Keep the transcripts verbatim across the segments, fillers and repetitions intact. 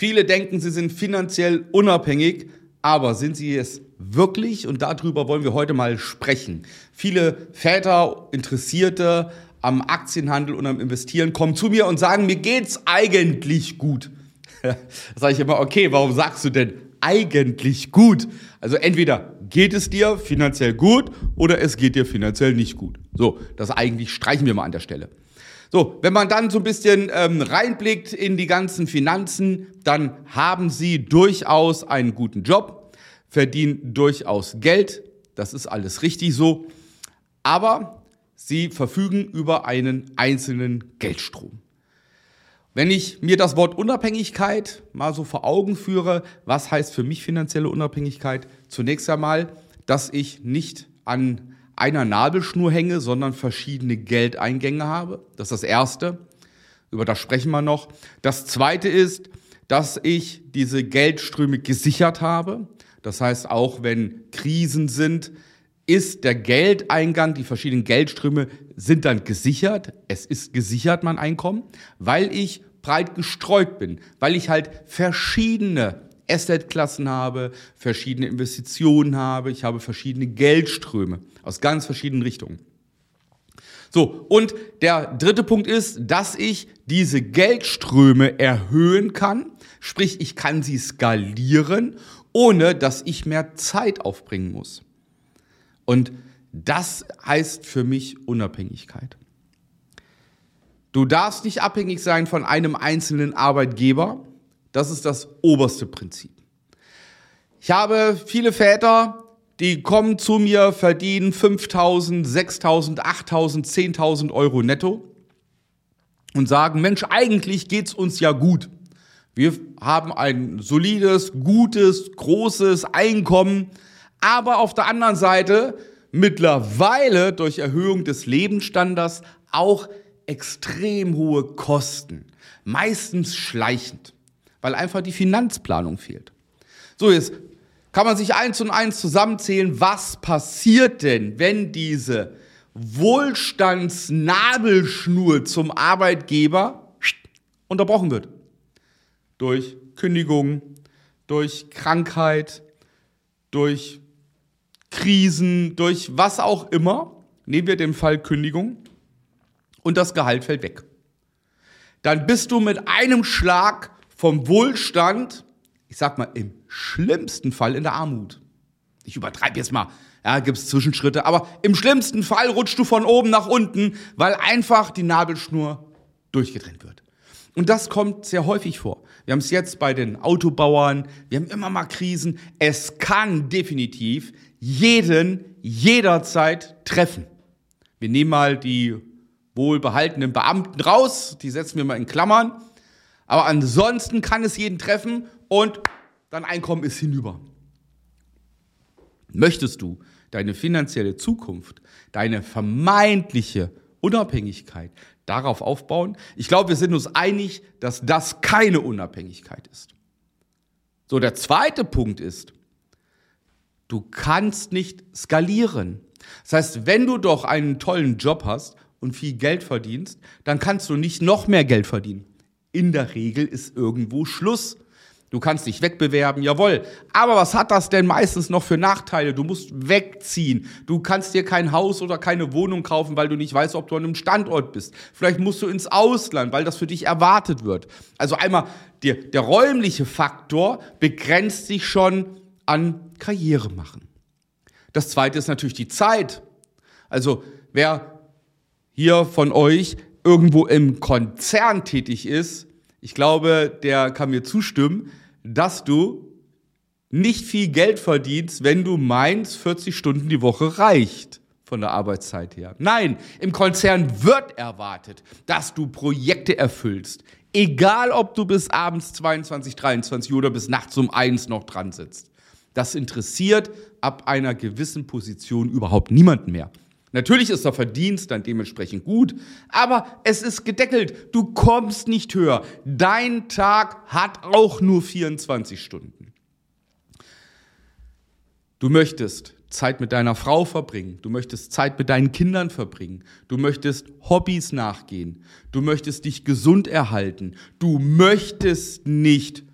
Viele denken, sie sind finanziell unabhängig, aber sind sie es wirklich? Und darüber wollen wir heute mal sprechen. Viele Väter, Interessierte am Aktienhandel und am Investieren kommen zu mir und sagen, mir geht's eigentlich gut. Da sage ich immer, okay, warum sagst du denn eigentlich gut? Also entweder geht es dir finanziell gut oder es geht dir finanziell nicht gut. So, das eigentlich streichen wir mal an der Stelle. So, wenn man dann so ein bisschen ähm, reinblickt in die ganzen Finanzen, dann haben sie durchaus einen guten Job, verdienen durchaus Geld, das ist alles richtig so, aber sie verfügen über einen einzelnen Geldstrom. Wenn ich mir das Wort Unabhängigkeit mal so vor Augen führe, was heißt für mich finanzielle Unabhängigkeit? Zunächst einmal, dass ich nicht an einer Nabelschnur hänge, sondern verschiedene Geldeingänge habe. Das ist das Erste. Über das sprechen wir noch. Das Zweite ist, dass ich diese Geldströme gesichert habe. Das heißt, auch wenn Krisen sind, ist der Geldeingang, die verschiedenen Geldströme sind dann gesichert. Es ist gesichert, mein Einkommen, weil ich breit gestreut bin, weil ich halt verschiedene Assetklassen habe, verschiedene Investitionen habe, ich habe verschiedene Geldströme aus ganz verschiedenen Richtungen. So, und der dritte Punkt ist, dass ich diese Geldströme erhöhen kann, sprich, ich kann sie skalieren, ohne dass ich mehr Zeit aufbringen muss. Und das heißt für mich Unabhängigkeit. Du darfst nicht abhängig sein von einem einzelnen Arbeitgeber. Das ist das oberste Prinzip. Ich habe viele Väter, die kommen zu mir, verdienen fünftausend, sechstausend, achttausend, zehntausend Euro netto und sagen, Mensch, eigentlich geht's uns ja gut. Wir haben ein solides, gutes, großes Einkommen, aber auf der anderen Seite mittlerweile durch Erhöhung des Lebensstandards auch extrem hohe Kosten, meistens schleichend, weil einfach die Finanzplanung fehlt. So, jetzt kann man sich eins und eins zusammenzählen, was passiert denn, wenn diese Wohlstandsnabelschnur zum Arbeitgeber unterbrochen wird? Durch Kündigung, durch Krankheit, durch Krisen, durch was auch immer, nehmen wir den Fall Kündigung und das Gehalt fällt weg. Dann bist du mit einem Schlag vom Wohlstand, ich sag mal im schlimmsten Fall in der Armut. Ich übertreibe jetzt mal, ja, gibt's Zwischenschritte, aber im schlimmsten Fall rutschst du von oben nach unten, weil einfach die Nabelschnur durchgetrennt wird. Und das kommt sehr häufig vor. Wir haben es jetzt bei den Autobauern, wir haben immer mal Krisen. Es kann definitiv jeden jederzeit treffen. Wir nehmen mal die wohlbehaltenen Beamten raus, die setzen wir mal in Klammern. Aber ansonsten kann es jeden treffen und dein Einkommen ist hinüber. Möchtest du deine finanzielle Zukunft, deine vermeintliche Unabhängigkeit darauf aufbauen? Ich glaube, wir sind uns einig, dass das keine Unabhängigkeit ist. So, der zweite Punkt ist, du kannst nicht skalieren. Das heißt, wenn du doch einen tollen Job hast und viel Geld verdienst, dann kannst du nicht noch mehr Geld verdienen. In der Regel ist irgendwo Schluss. Du kannst dich wegbewerben, jawohl. Aber was hat das denn meistens noch für Nachteile? Du musst wegziehen. Du kannst dir kein Haus oder keine Wohnung kaufen, weil du nicht weißt, ob du an einem Standort bist. Vielleicht musst du ins Ausland, weil das für dich erwartet wird. Also einmal, der, der räumliche Faktor begrenzt sich schon an Karriere machen. Das zweite ist natürlich die Zeit. Also wer hier von euch irgendwo im Konzern tätig ist, ich glaube, der kann mir zustimmen, dass du nicht viel Geld verdienst, wenn du meinst, vierzig Stunden die Woche reicht von der Arbeitszeit her. Nein, im Konzern wird erwartet, dass du Projekte erfüllst. Egal, ob du bis abends zweiundzwanzig, dreiundzwanzig oder bis nachts um eins noch dran sitzt. Das interessiert ab einer gewissen Position überhaupt niemanden mehr. Natürlich ist der Verdienst dann dementsprechend gut, aber es ist gedeckelt. Du kommst nicht höher. Dein Tag hat auch nur vierundzwanzig Stunden. Du möchtest Zeit mit deiner Frau verbringen. Du möchtest Zeit mit deinen Kindern verbringen. Du möchtest Hobbys nachgehen. Du möchtest dich gesund erhalten. Du möchtest nicht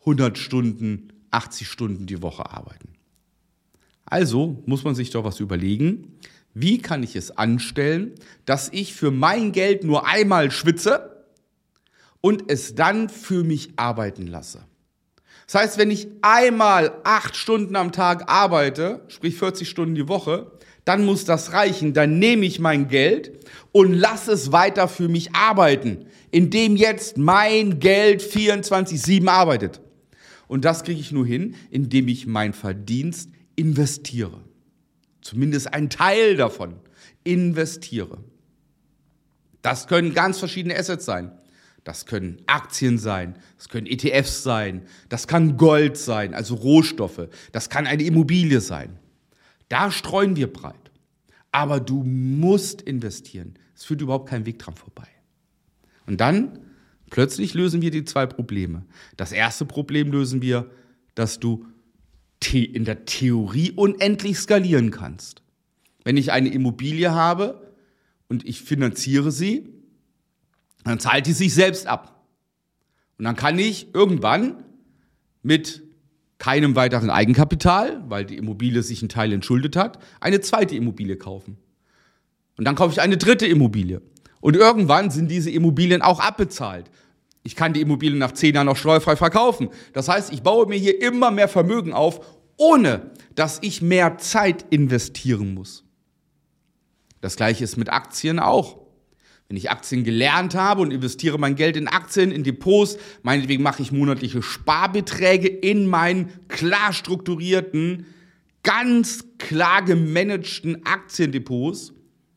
hundert Stunden, achtzig Stunden die Woche arbeiten. Also muss man sich doch was überlegen. Wie kann ich es anstellen, dass ich für mein Geld nur einmal schwitze und es dann für mich arbeiten lasse? Das heißt, wenn ich einmal acht Stunden am Tag arbeite, sprich vierzig Stunden die Woche, dann muss das reichen. Dann nehme ich mein Geld und lasse es weiter für mich arbeiten, indem jetzt mein Geld vierundzwanzig sieben arbeitet. Und das kriege ich nur hin, indem ich mein Verdienst investiere. Zumindest einen Teil davon investiere. Das können ganz verschiedene Assets sein. Das können Aktien sein, das können E T Fs sein, das kann Gold sein, also Rohstoffe, das kann eine Immobilie sein. Da streuen wir breit. Aber du musst investieren. Es führt überhaupt kein Weg dran vorbei. Und dann, plötzlich lösen wir die zwei Probleme. Das erste Problem lösen wir, dass du in der Theorie unendlich skalieren kannst. Wenn ich eine Immobilie habe und ich finanziere sie, dann zahlt die sich selbst ab. Und dann kann ich irgendwann mit keinem weiteren Eigenkapital, weil die Immobilie sich einen Teil entschuldet hat, eine zweite Immobilie kaufen. Und dann kaufe ich eine dritte Immobilie. Und irgendwann sind diese Immobilien auch abbezahlt. Ich kann die Immobilien nach zehn Jahren noch steuerfrei verkaufen. Das heißt, ich baue mir hier immer mehr Vermögen auf, ohne dass ich mehr Zeit investieren muss. Das Gleiche ist mit Aktien auch. Wenn ich Aktien gelernt habe und investiere mein Geld in Aktien, in Depots, meinetwegen mache ich monatliche Sparbeträge in meinen klar strukturierten, ganz klar gemanagten Aktiendepots,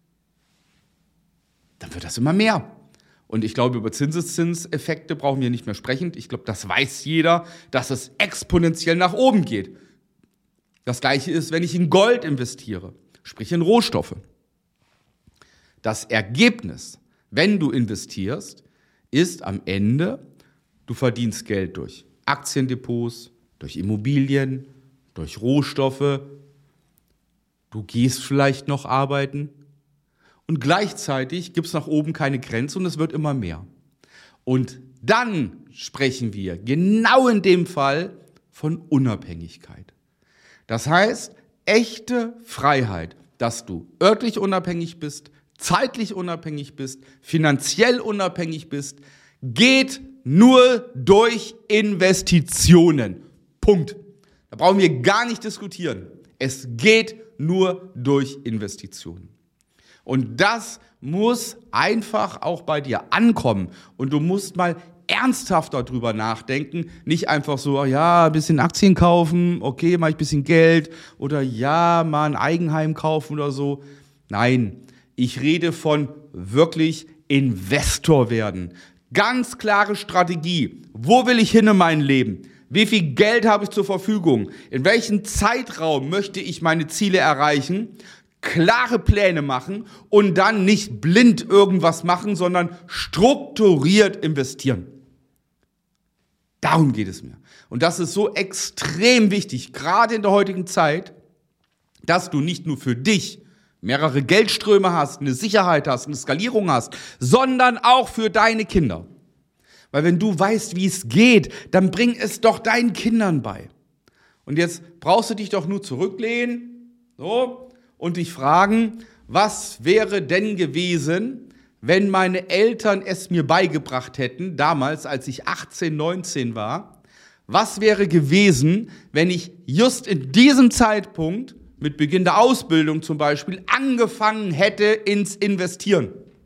dann wird das immer mehr. Und ich glaube, über Zinseszinseffekte brauchen wir nicht mehr sprechen. Ich glaube, das weiß jeder, dass es exponentiell nach oben geht. Das Gleiche ist, wenn ich in Gold investiere, sprich in Rohstoffe. Das Ergebnis, wenn du investierst, ist am Ende, du verdienst Geld durch Aktiendepots, durch Immobilien, durch Rohstoffe. Du gehst vielleicht noch arbeiten. Und gleichzeitig gibt es nach oben keine Grenze und es wird immer mehr. Und dann sprechen wir genau in dem Fall von Unabhängigkeit. Das heißt, echte Freiheit, dass du örtlich unabhängig bist, zeitlich unabhängig bist, finanziell unabhängig bist, geht nur durch Investitionen. Punkt. Da brauchen wir gar nicht diskutieren. Es geht nur durch Investitionen. Und das muss einfach auch bei dir ankommen. Und du musst mal ernsthaft darüber nachdenken. Nicht einfach so, ja, ein bisschen Aktien kaufen, okay, mache ich ein bisschen Geld. Oder ja, mal ein Eigenheim kaufen oder so. Nein, ich rede von wirklich Investor werden. Ganz klare Strategie. Wo will ich hin in meinem Leben? Wie viel Geld habe ich zur Verfügung? In welchem Zeitraum möchte ich meine Ziele erreichen? Klare Pläne machen und dann nicht blind irgendwas machen, sondern strukturiert investieren. Darum geht es mir. Und das ist so extrem wichtig, gerade in der heutigen Zeit, dass du nicht nur für dich mehrere Geldströme hast, eine Sicherheit hast, eine Skalierung hast, sondern auch für deine Kinder. Weil wenn du weißt, wie es geht, dann bring es doch deinen Kindern bei. Und jetzt brauchst du dich doch nur zurücklehnen, so, und dich fragen, was wäre denn gewesen, wenn meine Eltern es mir beigebracht hätten, damals, als ich achtzehn, neunzehn war, was wäre gewesen, wenn ich just in diesem Zeitpunkt, mit Beginn der Ausbildung zum Beispiel, angefangen hätte ins Investieren?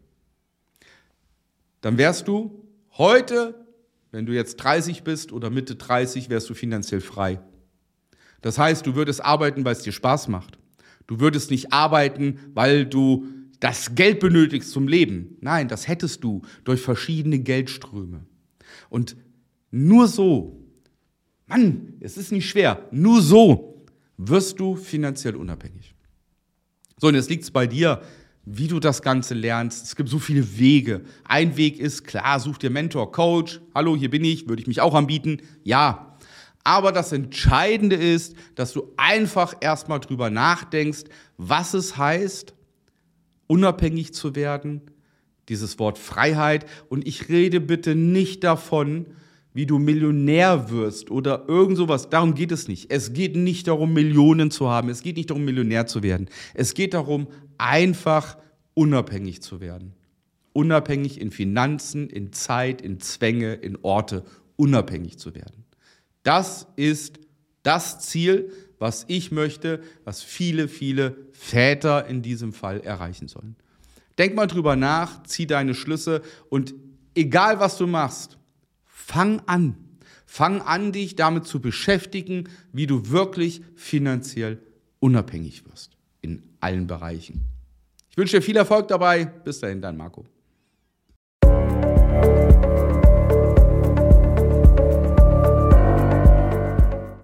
Dann wärst du heute, wenn du jetzt dreißig bist oder Mitte dreißig, wärst du finanziell frei. Das heißt, du würdest arbeiten, weil es dir Spaß macht. Du würdest nicht arbeiten, weil du das Geld benötigst zum Leben. Nein, das hättest du durch verschiedene Geldströme. Und nur so, Mann, es ist nicht schwer, nur so wirst du finanziell unabhängig. So, und jetzt liegt es bei dir, wie du das Ganze lernst. Es gibt so viele Wege. Ein Weg ist, klar, such dir Mentor, Coach. Hallo, hier bin ich, würde ich mich auch anbieten. Ja. Aber das Entscheidende ist, dass du einfach erstmal drüber nachdenkst, was es heißt, unabhängig zu werden, dieses Wort Freiheit. Und ich rede bitte nicht davon, wie du Millionär wirst oder irgend sowas. Darum geht es nicht. Es geht nicht darum, Millionen zu haben. Es geht nicht darum, Millionär zu werden. Es geht darum, einfach unabhängig zu werden. Unabhängig in Finanzen, in Zeit, in Zwänge, in Orte, unabhängig zu werden. Das ist das Ziel, was ich möchte, was viele, viele Väter in diesem Fall erreichen sollen. Denk mal drüber nach, zieh deine Schlüsse und egal was du machst, fang an. Fang an, dich damit zu beschäftigen, wie du wirklich finanziell unabhängig wirst in allen Bereichen. Ich wünsche dir viel Erfolg dabei. Bis dahin, dein Marco.